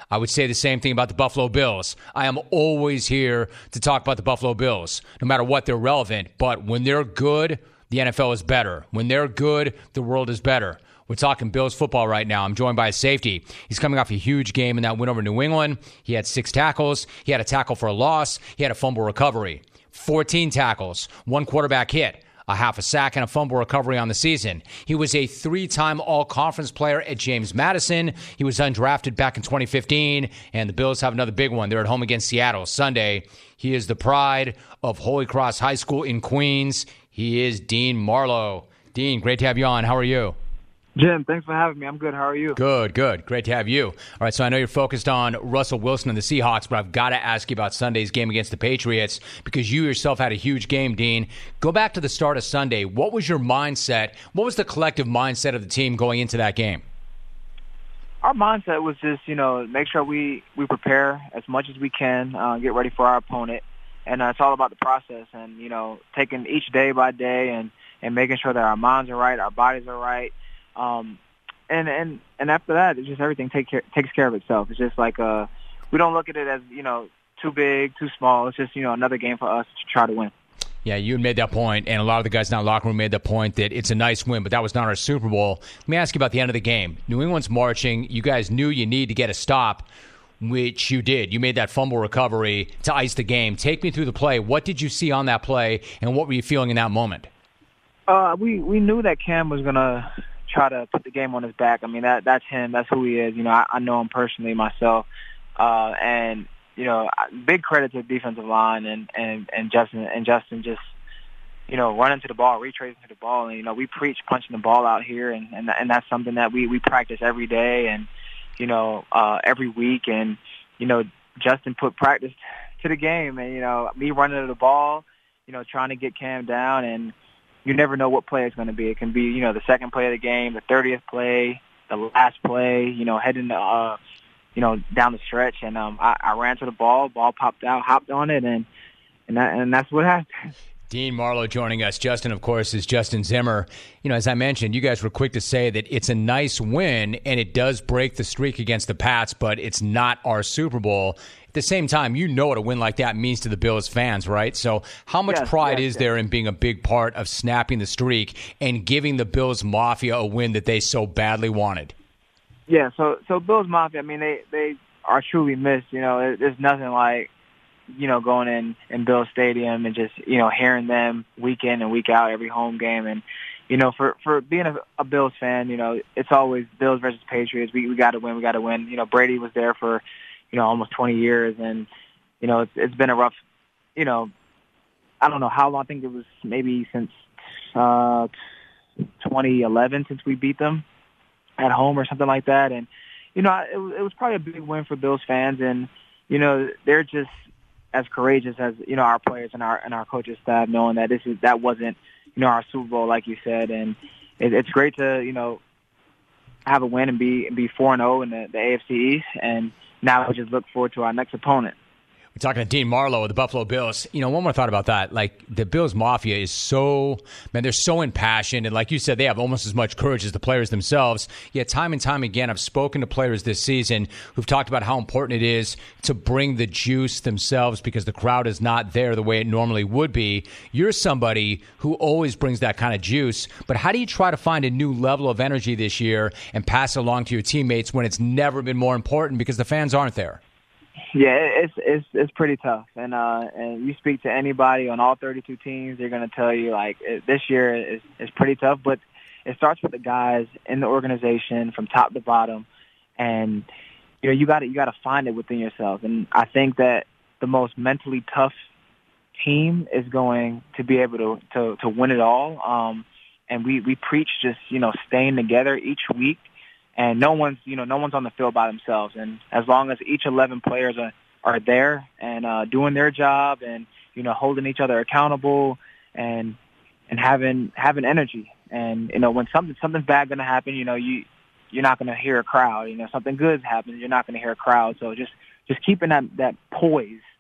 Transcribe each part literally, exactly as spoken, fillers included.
I would say the same thing about the Buffalo Bills. I am always here to talk about the Buffalo Bills, no matter what, they're relevant. But when they're good, the N F L is better. When they're good, the world is better. We're talking Bills football right now. I'm joined by a safety. He's coming off a huge game in that win over New England. He had six tackles. He had a tackle for a loss. He had a fumble recovery. fourteen tackles, one quarterback hit, a half a sack, and a fumble recovery on the season. He was a three-time all-conference player at James Madison. He was undrafted back in twenty fifteen, and the Bills have another big one. They're at home against Seattle Sunday. He is the pride of Holy Cross High School in Queens. He is Dean Marlowe. Dean, great to have you on. How are you? Jim, thanks for having me. I'm good. How are you? Good, good. Great to have you. All right, so I know you're focused on Russell Wilson and the Seahawks, but I've got to ask you about Sunday's game against the Patriots because you yourself had a huge game, Dean. Go back to the start of Sunday. What was your mindset? What was the collective mindset of the team going into that game? Our mindset was just, you know, make sure we, we prepare as much as we can, uh, get ready for our opponent. And uh, it's all about the process and, you know, taking each day by day and, and making sure that our minds are right, our bodies are right. Um, and, and, and after that, it's just everything take care, takes care of itself. It's just like, uh, we don't look at it as, you know, too big, too small. It's just, you know, another game for us to try to win. Yeah, you made that point, and a lot of the guys in that locker room made the point that it's a nice win, but that was not our Super Bowl. Let me ask you about the end of the game. New England's marching. You guys knew you need to get a stop, which you did. You made that fumble recovery to ice the game. Take me through the play. What did you see on that play, and what were you feeling in that moment? Uh, we, we knew that Cam was going to try to put the game on his back. I mean, that that's him. That's who he is. You know, I, I know him personally myself. Uh, and, you know, big credit to the defensive line and, and, and Justin and Justin just, you know, running to the ball, retracing to the ball. And, you know, we preach punching the ball out here, and, and, and that's something that we, we practice every day and, you know, uh, every week. And, you know, Justin put practice to the game. And, you know, me running to the ball, you know, trying to get Cam down, and you never know what play it's going to be. It can be, you know, the second play of the game, the thirtieth play, the last play, you know, heading, uh, you know, down the stretch. And um, I, I ran to the ball, ball popped out, hopped on it, and and, that, and that's what happened. Dean Marlowe joining us. Justin, of course, is Justin Zimmer. You know, as I mentioned, you guys were quick to say that it's a nice win, and it does break the streak against the Pats, but it's not our Super Bowl. At the same time, you know what a win like that means to the Bills fans, right? So how much yes, pride yes, is yes. there in being a big part of snapping the streak and giving the Bills Mafia a win that they so badly wanted? Yeah, so so Bills Mafia, I mean, they, they are truly missed. You know, there's nothing like, you know, going in, in Bills Stadium and just, you know, hearing them week in and week out, every home game. And, you know, for, for being a, a Bills fan, you know, it's always Bills versus Patriots. We we got to win, we got to win. You know, Brady was there for, you know, almost twenty years. And, you know, it's, it's been a rough, you know, I don't know how long. I think it was maybe since uh, twenty eleven since we beat them at home or something like that. And, you know, it, it was probably a big win for Bills fans. And, you know, they're just as courageous as, you know, our players and our and our coaches staff, knowing that this is that wasn't, you know, our Super Bowl, like you said. And it, it's great to, you know, have a win and be and be four and zero in the, the A F C East. And now we just look forward to our next opponent. We're talking to Dean Marlowe of the Buffalo Bills. You know, one more thought about that. Like, the Bills Mafia is so, man, they're so impassioned. And like you said, they have almost as much courage as the players themselves. Yet time and time again, I've spoken to players this season who've talked about how important it is to bring the juice themselves because the crowd is not there the way it normally would be. You're somebody who always brings that kind of juice. But how do you try to find a new level of energy this year and pass it along to your teammates when it's never been more important because the fans aren't there? Yeah, it's it's it's pretty tough, and uh, and you speak to anybody on all thirty-two teams, they're going to tell you like it, this year is is pretty tough. But it starts with the guys in the organization from top to bottom, and you know you got to you got to find it within yourself. And I think that the most mentally tough team is going to be able to to, to win it all. Um, and we we preach just you know staying together each week. And no one's, you know, no one's on the field by themselves. And as long as each eleven players are, are there and uh, doing their job and, you know, holding each other accountable and and having having energy. And, you know, when something something's bad going to happen, you know, you, you're not going to hear a crowd. You know, something good happens, you're not going to hear a crowd. So just, just keeping that, that poise,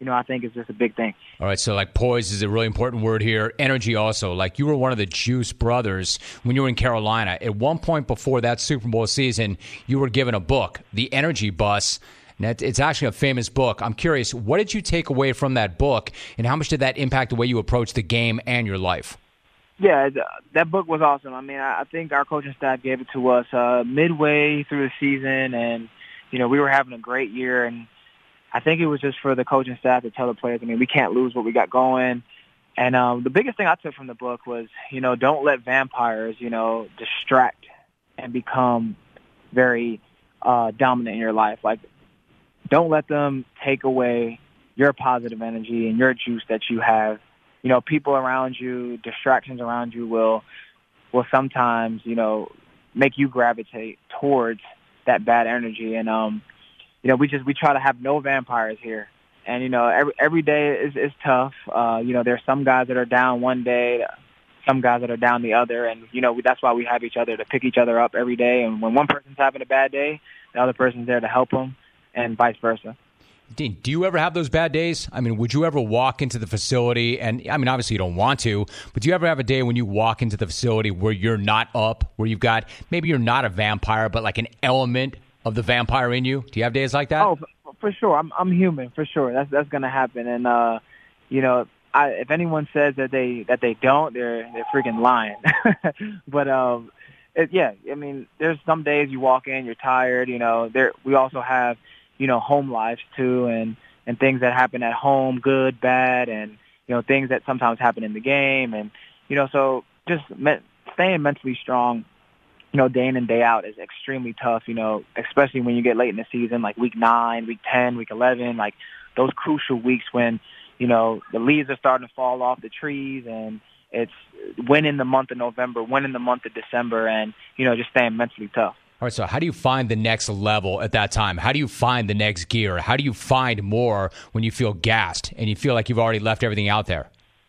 you know, I think is just a big thing. All right, so like poise is a really important word here. Energy also. Like you were one of the Juice brothers when you were in Carolina. At one point before that Super Bowl season, you were given a book, The Energy Bus. And it's actually a famous book. I'm curious, what did you take away from that book, and how much did that impact the way you approach the game and your life? Yeah, that book was awesome. I mean, I think our coaching staff gave it to us uh, midway through the season, and, you know, we were having a great year, and I think it was just for the coaching staff to tell the players, I mean, we can't lose what we got going. And um, the biggest thing I took from the book was, you know, don't let vampires, you know, distract and become very uh, dominant in your life. Like, don't let them take away your positive energy and your juice that you have. You know, people around you, distractions around you will will sometimes, you know, make you gravitate towards that bad energy. And, um, you know, we just we try to have no vampires here. And, you know, every every day is, is tough. Uh, you know, there's some guys that are down one day, some guys that are down the other. And, you know, that's why we have each other to pick each other up every day. And when one person's having a bad day, the other person's there to help them, and vice versa. Dean, do you ever have those bad days? I mean, would you ever walk into the facility, and I mean, obviously you don't want to, but do you ever have a day when you walk into the facility where you're not up, where you've got, maybe you're not a vampire, but like an element of the vampire in you? Do you have days like that? Oh, for sure. I'm I'm human, for sure. That's that's going to happen. And, uh, you know, I, if anyone says that they that they don't, they're they're freaking lying. But, um, it, yeah, I mean, there's some days you walk in, you're tired, you know. There we also have, you know, home lives too, and, and things that happen at home, good, bad, and, you know, things that sometimes happen in the game. And, you know, so just me- staying mentally strong, you know, day in and day out is extremely tough, you know, especially when you get late in the season, like week nine, week ten, week eleven, like those crucial weeks when, you know, the leaves are starting to fall off the trees, and it's when in the month of November, when in the month of December, and, you know, just staying mentally tough. All right, so how do you find the next level at that time? How do you find the next gear? How do you find more when you feel gassed and you feel like you've already left everything out there?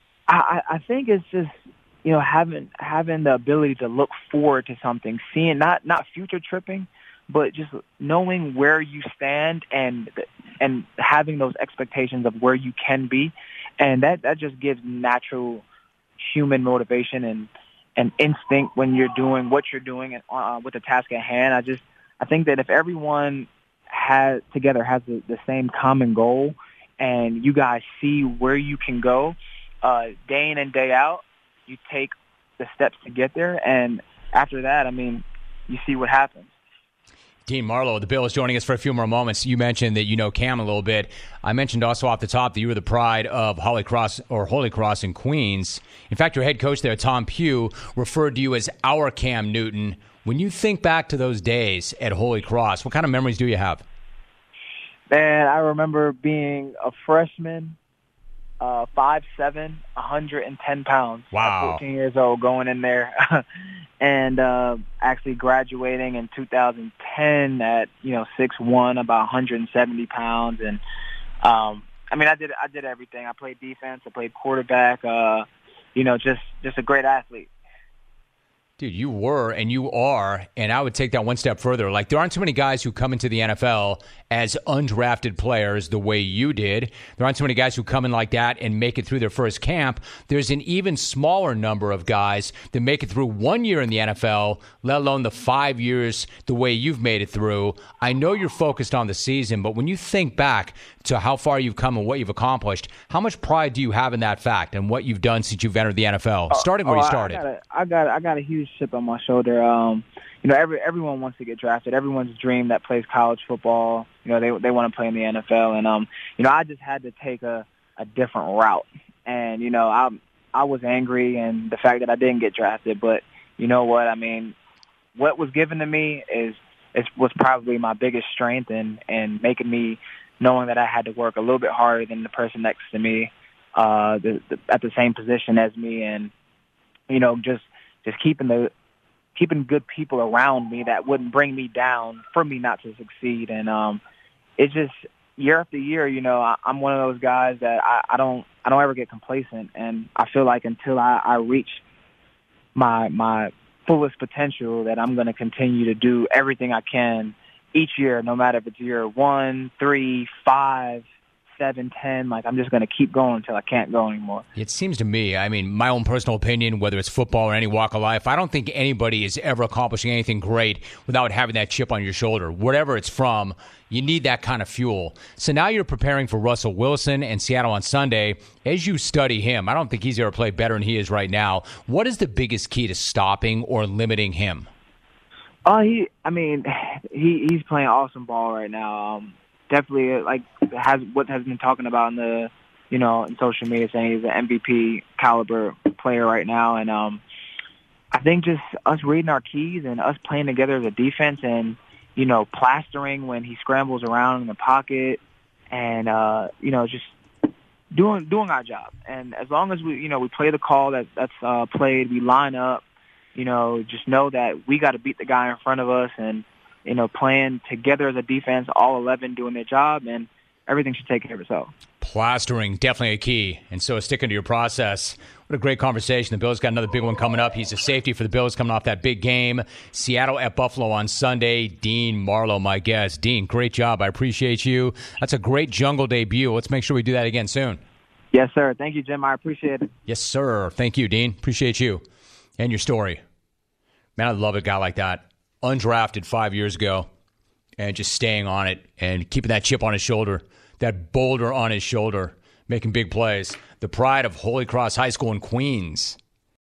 I, I think it's just, you know, having having the ability to look forward to something, seeing not not future tripping, but just knowing where you stand and and having those expectations of where you can be, and that that just gives natural human motivation and. and instinct when you're doing what you're doing uh, with the task at hand. I just, I think that if everyone has together has the, the same common goal, and you guys see where you can go, uh, day in and day out, you take the steps to get there, and after that, I mean, you see what happens. Dean Marlowe, the Bills, joining us for a few more moments. You mentioned that you know Cam a little bit. I mentioned also off the top that you were the pride of Holy Cross or Holy Cross in Queens. In fact, your head coach there, Tom Pugh, referred to you as our Cam Newton. When you think back to those days at Holy Cross, what kind of memories do you have? Man, I remember being a freshman, uh, five seven, one hundred ten pounds. Wow. At fourteen years old, going in there. And uh, actually graduating in two thousand ten at, you know, six one, about one hundred seventy pounds. And, um, I mean, I did I did everything. I played defense. I played quarterback. Uh, you know, just, just a great athlete. Dude, you were and you are, and I would take that one step further. Like, there aren't too many guys who come into the N F L as undrafted players the way you did. There aren't too many guys who come in like that and make it through their first camp. There's an even smaller number of guys that make it through one year in the N F L, let alone the five years the way you've made it through. I know you're focused on the season, but when you think back to how far you've come and what you've accomplished, how much pride do you have in that fact and what you've done since you've entered the N F L, starting where oh, you started? I got, a, I got I got a huge chip on my shoulder. Um, you know, every everyone wants to get drafted. Everyone's dream that plays college football, you know, they they want to play in the N F L. And um, you know, I just had to take a, a different route. And you know, I I was angry and the fact that I didn't get drafted. But you know what? I mean, what was given to me is is was probably my biggest strength, and and making me knowing that I had to work a little bit harder than the person next to me, uh, the, the, at the same position as me, and you know, just just keeping the keeping good people around me that wouldn't bring me down for me not to succeed. And um, it's just year after year, you know, I, I'm one of those guys that I, I don't I don't ever get complacent, and I feel like until I, I reach my my fullest potential, that I'm going to continue to do everything I can each year, no matter if it's year one, three, five, seven, ten. Like, I'm just going to keep going until I can't go anymore. It seems to me, I mean, my own personal opinion, whether it's football or any walk of life, I don't think anybody is ever accomplishing anything great without having that chip on your shoulder. Wherever it's from, you need that kind of fuel. So now you're preparing for Russell Wilson and Seattle on Sunday. As you study him, I don't think he's ever played better than he is right now. What is the biggest key to stopping or limiting him? Oh, he. I mean, he he's playing awesome ball right now. Um, definitely, like has what has been talking about in the, you know, in social media, saying he's an M V P caliber player right now. And um, I think just us reading our keys and us playing together as a defense, and you know, plastering when he scrambles around in the pocket, and uh, you know, just doing doing our job. And as long as we, you know, we play the call that that's uh, played, we line up. You know, just know that we got to beat the guy in front of us, and, you know, playing together as a defense, all eleven doing their job, and everything should take care of itself. Plastering, definitely a key, and so sticking to your process. What a great conversation. The Bills got another big one coming up. He's a safety for the Bills coming off that big game. Seattle at Buffalo on Sunday. Dean Marlowe, my guest. Dean, great job. I appreciate you. That's a great jungle debut. Let's make sure we do that again soon. Yes, sir. Thank you, Jim. I appreciate it. Yes, sir. Thank you, Dean. Appreciate you. And your story. Man, I love a guy like that. Undrafted five years ago and just staying on it and keeping that chip on his shoulder, that boulder on his shoulder, making big plays. The pride of Holy Cross High School in Queens.